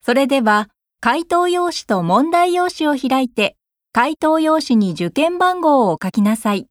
それでは、回答用紙と問題用紙を開いて、回答用紙に受験番号を書きなさい。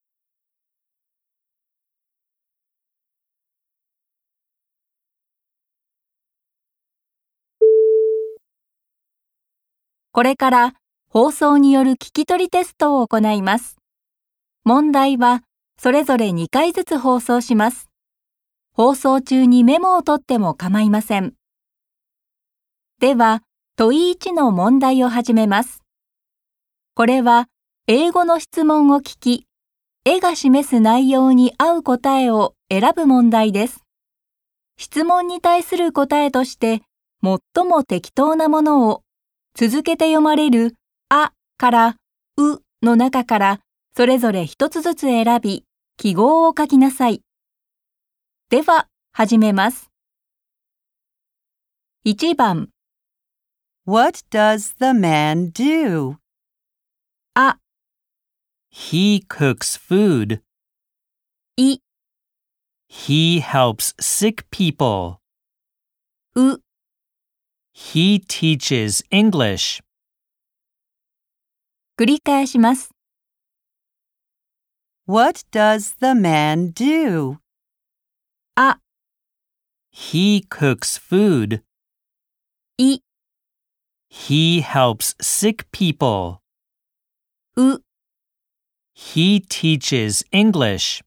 これから放送による聞き取りテストを行います。問題はそれぞれ2回ずつ放送します。放送中にメモを取っても構いません。では、問1の問題を始めます。これは英語の質問を聞き、絵が示す内容に合う答えを選ぶ問題です。質問に対する答えとして、最も適当なものを続けて読まれるあからうの中からそれぞれ一つずつ選び、記号を書きなさい。では、始めます。1番、 What does the man do? あ、 He cooks food. い、 He helps sick people. う、 He teaches English. 繰り返します。 What does the man do? あ、 He cooks food. い、 He helps sick people. う、 He teaches English.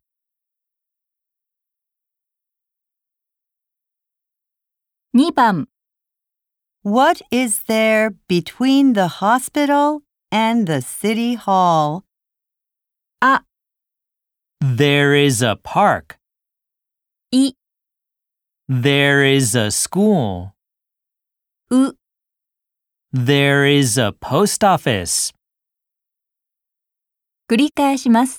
2番、 What is there between the hospital and the city hall? あ、 There is a park. い、 There is a school. う、 There is a post office. 繰り返します。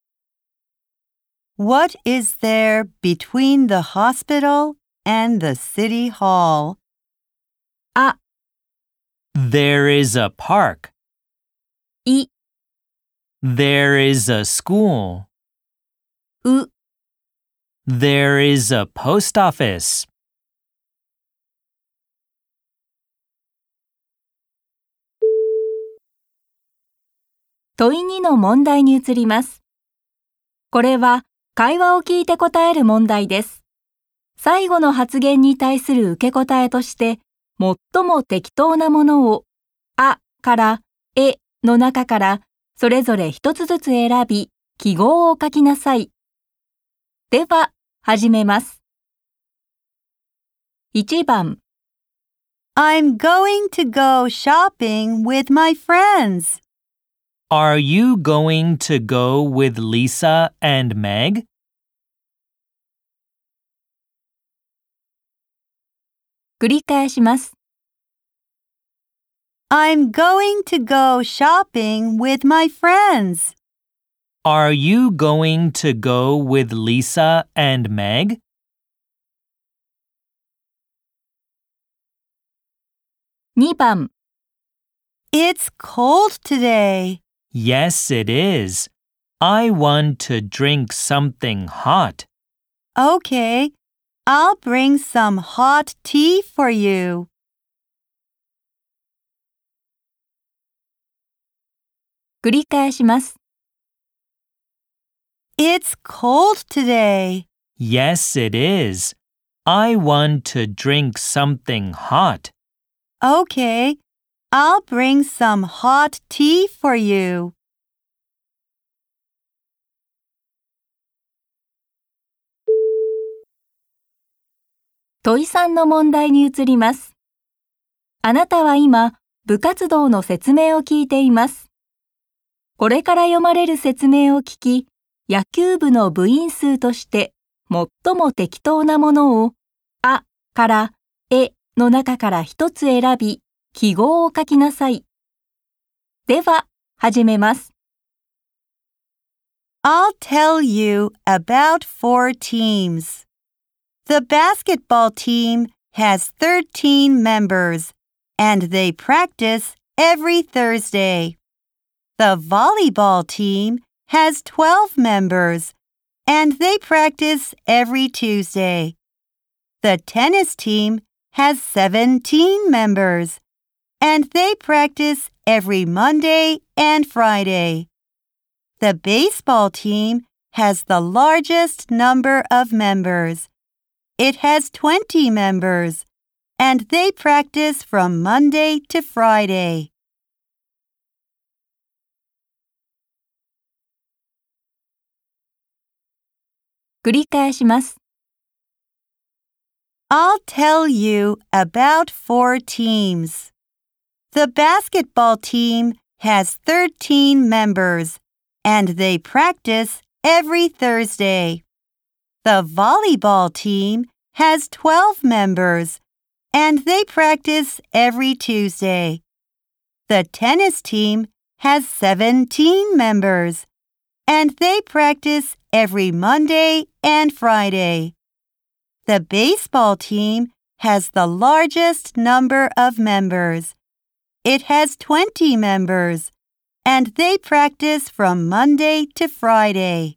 What is there between the hospital and the city hall? あ、 There is a park. い、 There is a school. う、 There is a post office. 問2の問題に移ります。これは会話を聞いて答える問題です。最後の発言に対する受け答えとして、最も適当なものを、あからえの中からそれぞれ一つずつ選び、記号を書きなさい。では、始めます。1番、 I'm going to go shopping with my friends. Are you going to go with Lisa and Meg? 繰り返します。 I'm going to go shopping with my friends. Are you going to go with Lisa and Meg? 2番、 It's cold today. Yes, it is. I want to drink something hot. Okay, I'll bring some hot tea for you. 繰り返します。 It's cold today. Yes, it is. I want to drink something hot. Okay, I'll bring some hot tea for you. 問3の問題に移ります。あなたは今、部活動の説明を聞いています。これから読まれる説明を聞き、野球部の部員数として最も適当なものを、あからえの中から一つ選び、記号を書きなさい。では、始めます。 I'll tell you about 4 teams. The basketball team has 13 members, and they practice every Thursday. The volleyball team has 12 members, and they practice every Tuesday. The tennis team has 17 members, and they practice every Monday and Friday. The baseball team has the largest number of members. It has 20 members, and they practice from Monday to Friday. 繰り返します。 I'll tell you about 4 teams. The basketball team has 13 members, and they practice every Thursday. The volleyball team has 12 members, and they practice every Tuesday. The tennis team has 17 members, and they practice every Monday and Friday. The baseball team has the largest number of members. It has 20 members, and they practice from Monday to Friday.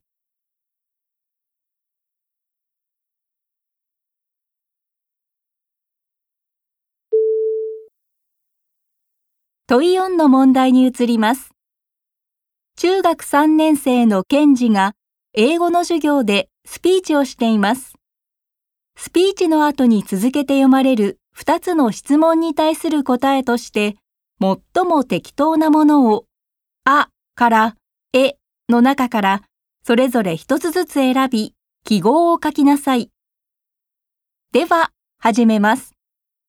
問い4の問題に移ります。中学3年生のケンジが英語の授業でスピーチをしています。スピーチの後に続けて読まれる2つの質問に対する答えとして、最も適当なものを、あからえの中からそれぞれ1つずつ選び、記号を書きなさい。では、始めます。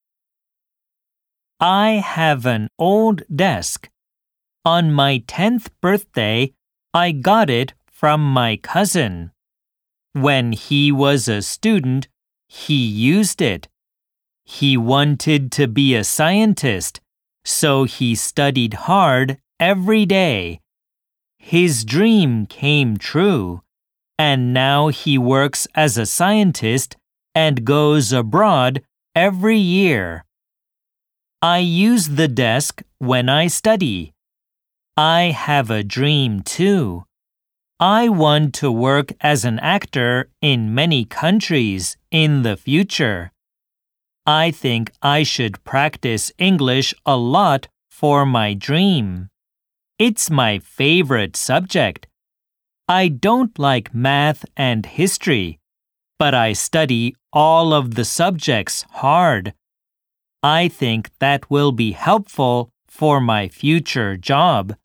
I have an old desk. On my 10th birthday, I got it from my cousin. When he was a student, he used it. He wanted to be a scientist, so he studied hard every day. His dream came true, and now he works as a scientist and goes abroad every year. I use the desk when I study. I have a dream too. I want to work as an actor in many countries in the future. I think I should practice English a lot for my dream. It's my favorite subject. I don't like math and history, but I study all of the subjects hard. I think that will be helpful for my future job.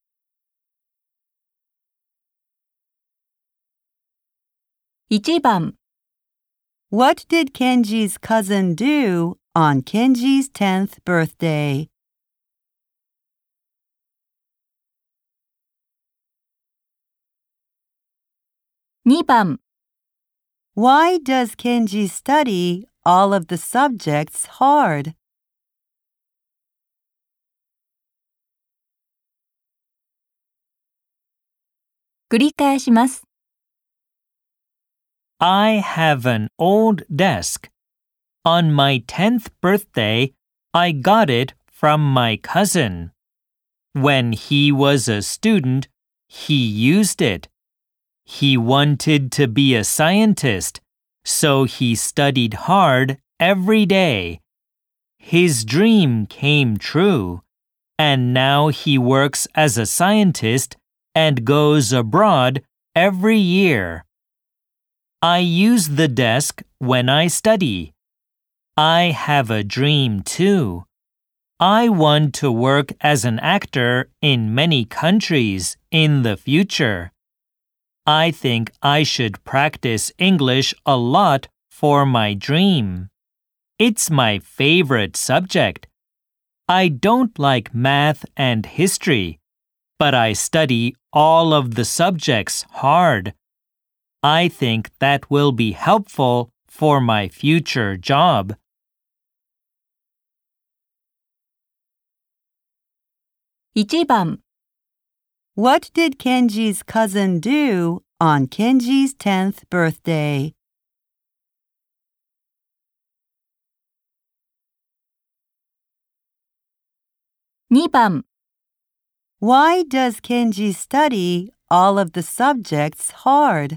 1番、 What did Kenji's cousin do on Kenji's 10th birthday? 2番、 Why does Kenji study all of the subjects hard? 繰り返します。 I have an old desk. On my 10th birthday, I got it from my cousin. When he was a student, he used it. He wanted to be a scientist, so he studied hard every day. His dream came true, and now he works as a scientist and goes abroad every year. I use the desk when I study. I have a dream too. I want to work as an actor in many countries in the future. I think I should practice English a lot for my dream. It's my favorite subject. I don't like math and history, but I study all of the subjects hard. I think that will be helpful for my future job. 1番、 What did Kenji's cousin do on Kenji's 10th birthday? 2番、 Why does Kenji study all of the subjects hard?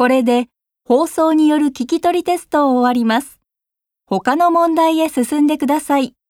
これで放送による聞き取りテストを終わります。他の問題へ進んでください。